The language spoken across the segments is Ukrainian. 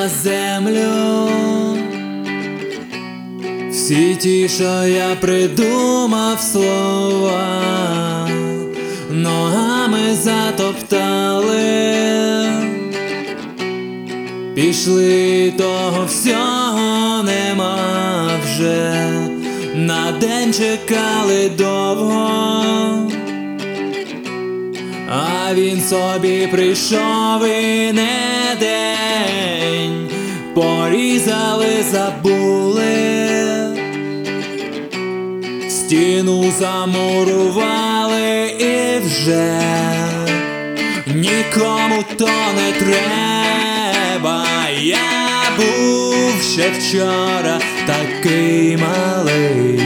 землю. Всі ті, що я придумав слова, ногами затоптали. Пішли, того всього нема вже, на день чекали довго, а він собі прийшов і не день, порізали, забули, стіну замурували і вже нікому то не треба. Я був ще вчора такий малий,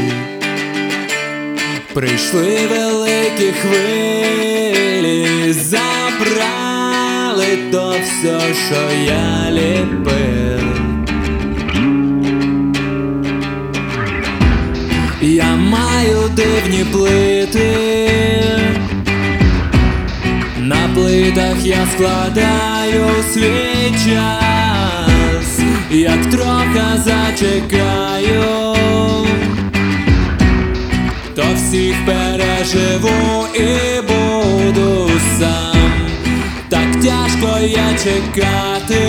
прийшли великі хвилі, забрали то все, що я ліпив. Я маю дивні плити, на плитах я складаю свій час, як трохи зачекаю, то всіх переживу і буду сам. Так тяжко я чекати,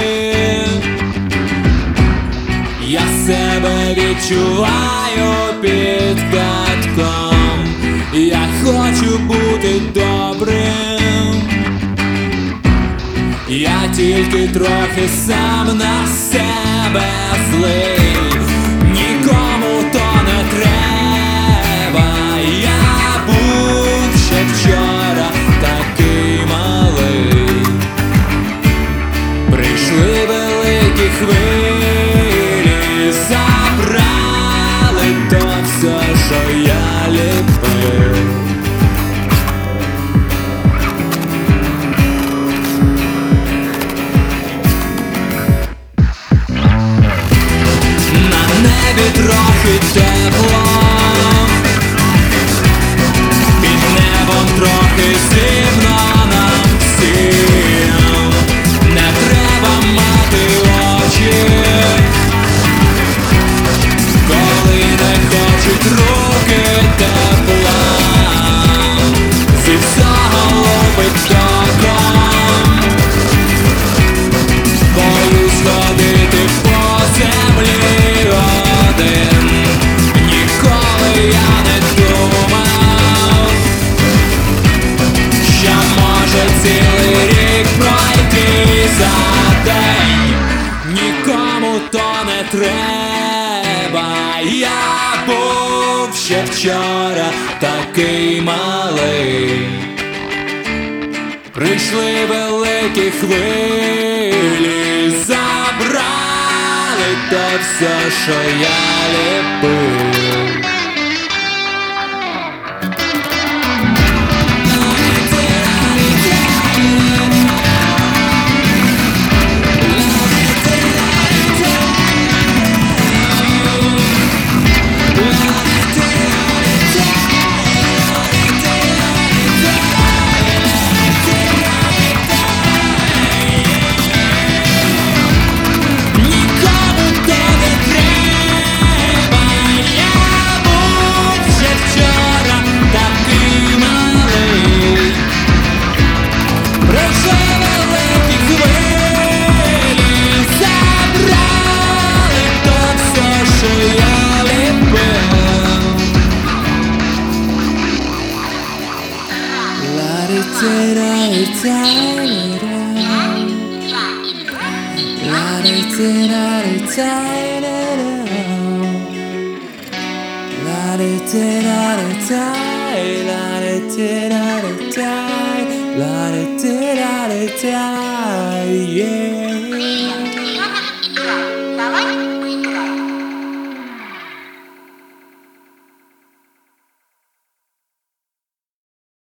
я себе відчуваю під катком. Я хочу бути добрим, я тільки трохи сам на себе злий. Нікому то не треба. Я був ще вчора такий малий, прийшли великі хвилі, забрали то все, що я ліпив. Трохи тепло, під небом трохи зимно нам всім. Не треба мати очі, коли не хочуть руки тепла. Зі всього лупить током, боюсь ходити по землі. Ніколи я не думав, що може цілий рік пройти за день. Нікому то не треба. Я був ще вчора такий малий, прийшли великі хвилі, забрали то все, що я ліпив. Yeah.